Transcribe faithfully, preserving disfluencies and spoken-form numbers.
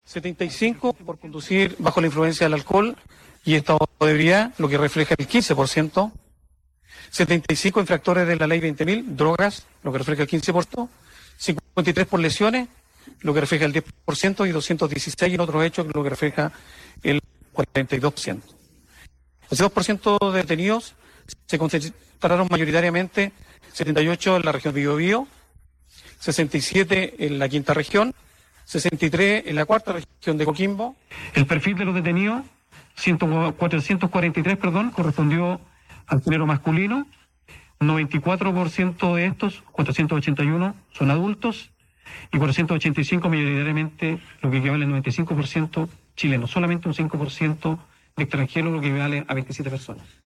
setenta y cinco por conducir bajo la influencia del alcohol y estado de ebriedad, lo que refleja el quince por ciento. setenta y cinco infractores de la ley veinte mil, drogas, lo que refleja el quince por ciento. cincuenta y tres por lesiones, lo que refleja el diez por ciento, y doscientos dieciséis en otros hechos, lo que refleja el cuarenta y dos por ciento. Ese dos por ciento de detenidos se concentraron mayoritariamente setenta y ocho en la región Biobío, sesenta y siete en la quinta región, sesenta y tres en la cuarta región de Coquimbo. El perfil de los detenidos, cuatrocientos cuarenta y tres, perdón, correspondió al género masculino. noventa y cuatro por ciento de estos, cuatrocientos ochenta y uno, son adultos, y cuatrocientos ochenta y cinco mayoritariamente, lo que equivale al noventa y cinco por ciento chilenos. Solamente un cinco por ciento de extranjeros, lo que equivale a veintisiete personas.